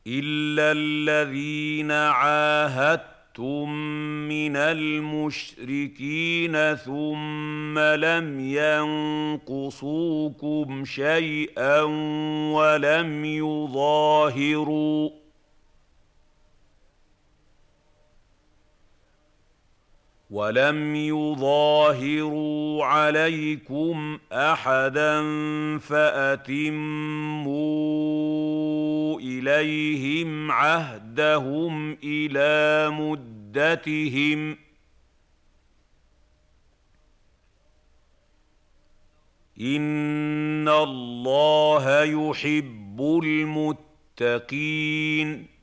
إِلَّا الَّذِينَ عَاهَدتُّم مِّنَ الْمُشْرِكِينَ ثُمَّ لَمْ يَنقُصُوكُمْ شَيْئًا وَلَمْ يُظَاهِرُوا عَلَيْكُمْ أَحَدًا فَأَتِمُّوا إِلَيْهِمْ عَهْدَهُمْ إِلَىٰ مُدَّتِهِمْ ۚ إِنَّ اللَّهَ يُحِبُّ الْمُتَّقِينَ